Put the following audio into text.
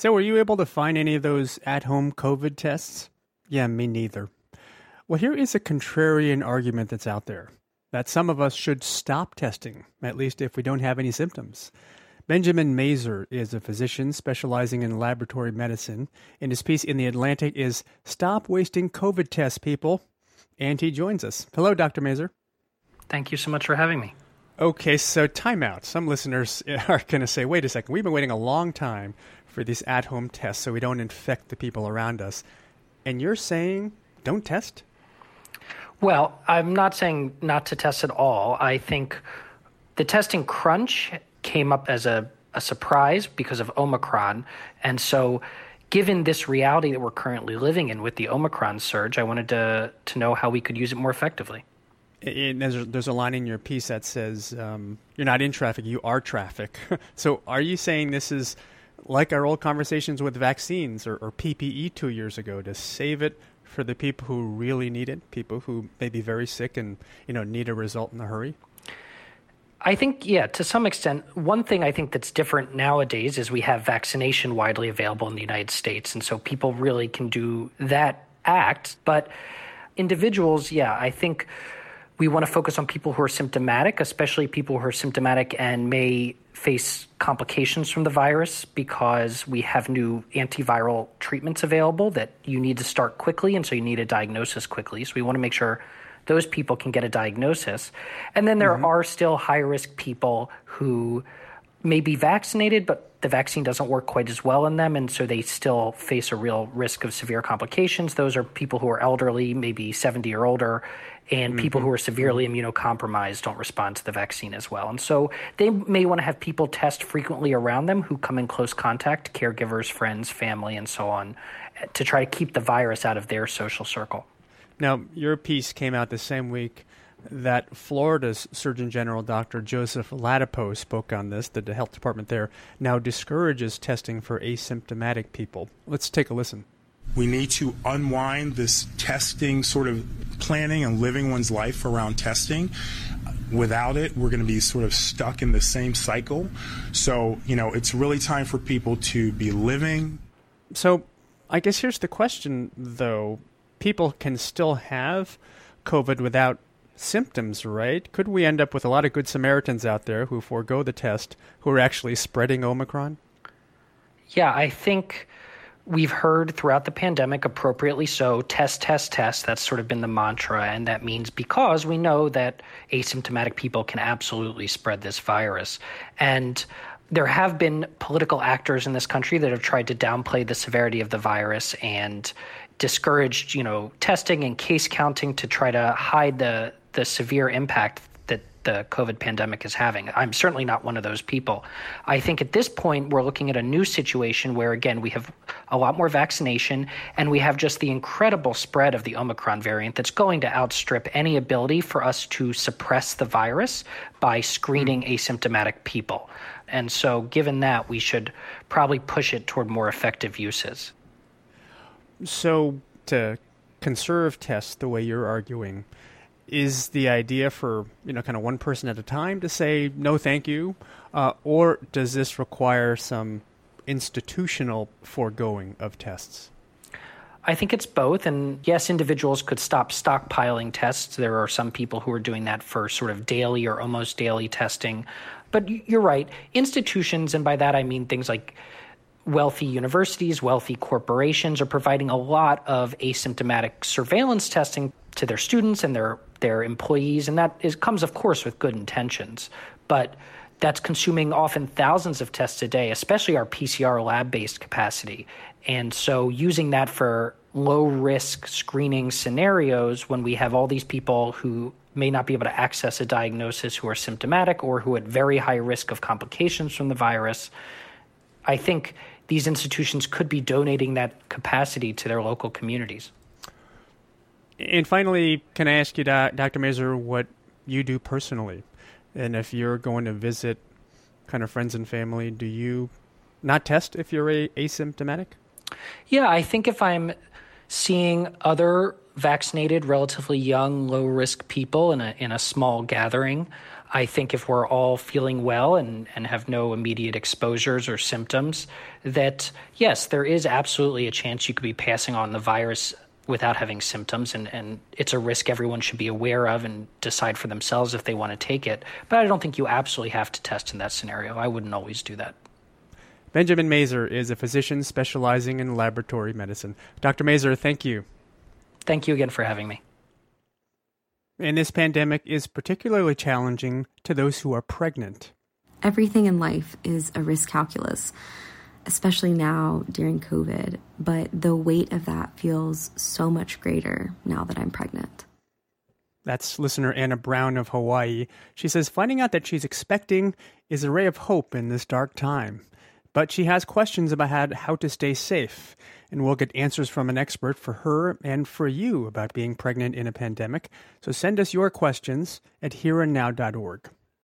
So were you able to find any of those at-home COVID tests? Yeah, me neither. Well, here is a contrarian argument that's out there, that some of us should stop testing, at least if we don't have any symptoms. Benjamin Mazer is a physician specializing in laboratory medicine, and his piece in The Atlantic is Stop Wasting COVID Tests, People. And he joins us. Hello, Dr. Mazer. Thank you so much for having me. Okay, so time out. Some listeners are going to say, wait a second, we've been waiting a long time for these at-home tests so we don't infect the people around us. And you're saying don't test? Well, I'm not saying not to test at all. I think the testing crunch came up as a surprise because of Omicron. And so given this reality that we're currently living in with the Omicron surge, I wanted to know how we could use it more effectively. There's a line in your piece that says, you're not in traffic, you are traffic. So are you saying this is like our old conversations with vaccines or PPE 2 years ago, to save it for the people who really need it, people who may be very sick and need a result in a hurry? I think, yeah, to some extent. One thing I think that's different nowadays is we have vaccination widely available in the United States, and so people really can do that act. But individuals, yeah, I think we want to focus on people who are symptomatic, especially people who are symptomatic and may face complications from the virus, because we have new antiviral treatments available that you need to start quickly, and so you need a diagnosis quickly. So we want to make sure those people can get a diagnosis. And then there are still high-risk people who may be vaccinated, but the vaccine doesn't work quite as well in them, and so they still face a real risk of severe complications. Those are people who are elderly, maybe 70 or older, and people who are severely immunocompromised don't respond to the vaccine as well. And so they may want to have people test frequently around them who come in close contact, caregivers, friends, family, and so on, to try to keep the virus out of their social circle. Now, your piece came out the same week that Florida's Surgeon General, Dr. Joseph Ladapo, spoke on this, that the health department there now discourages testing for asymptomatic people. Let's take a listen. We need to unwind this testing sort of planning and living one's life around testing. Without it, we're going to be sort of stuck in the same cycle. So, it's really time for people to be living. So, I guess here's the question, though. People can still have COVID without symptoms, right? Could we end up with a lot of good Samaritans out there who forego the test, who are actually spreading Omicron? Yeah, I think we've heard throughout the pandemic, appropriately so, test, test, test. That's sort of been the mantra. And that means because we know that asymptomatic people can absolutely spread this virus. And there have been political actors in this country that have tried to downplay the severity of the virus and discouraged, testing and case counting to try to hide the severe impact that the COVID pandemic is having. I'm certainly not one of those people. I think at this point, we're looking at a new situation where, again, we have a lot more vaccination and we have just the incredible spread of the Omicron variant that's going to outstrip any ability for us to suppress the virus by screening asymptomatic people. And so given that, we should probably push it toward more effective uses. So to conserve tests the way you're arguing, is the idea for, kind of one person at a time to say, no, thank you? Or does this require some institutional foregoing of tests? I think it's both. And yes, individuals could stop stockpiling tests. There are some people who are doing that for sort of daily or almost daily testing. But you're right. Institutions, and by that I mean things like wealthy universities, wealthy corporations, are providing a lot of asymptomatic surveillance testing to their students and their employees. And that comes, of course, with good intentions. But that's consuming often thousands of tests a day, especially our PCR lab-based capacity. And so using that for low-risk screening scenarios when we have all these people who may not be able to access a diagnosis, who are symptomatic or who are at very high risk of complications from the virus, I think these institutions could be donating that capacity to their local communities. And finally, can I ask you, Dr. Mazer, what you do personally? And if you're going to visit kind of friends and family, do you not test if you're asymptomatic? Yeah, I think if I'm seeing other vaccinated, relatively young, low-risk people in a small gathering, I think if we're all feeling well and have no immediate exposures or symptoms, that yes, there is absolutely a chance you could be passing on the virus without having symptoms, and it's a risk everyone should be aware of and decide for themselves if they want to take it. But I don't think you absolutely have to test in that scenario. I wouldn't always do that. Benjamin Mazur is a physician specializing in laboratory medicine. Dr. Mazur, thank you. Thank you again for having me. And this pandemic is particularly challenging to those who are pregnant. Everything in life is a risk calculus, especially now during COVID, but the weight of that feels so much greater now that I'm pregnant. That's listener Anna Brown of Hawaii. She says finding out that she's expecting is a ray of hope in this dark time. But she has questions about how to stay safe, and we'll get answers from an expert for her and for you about being pregnant in a pandemic. So send us your questions at hereandnow.org.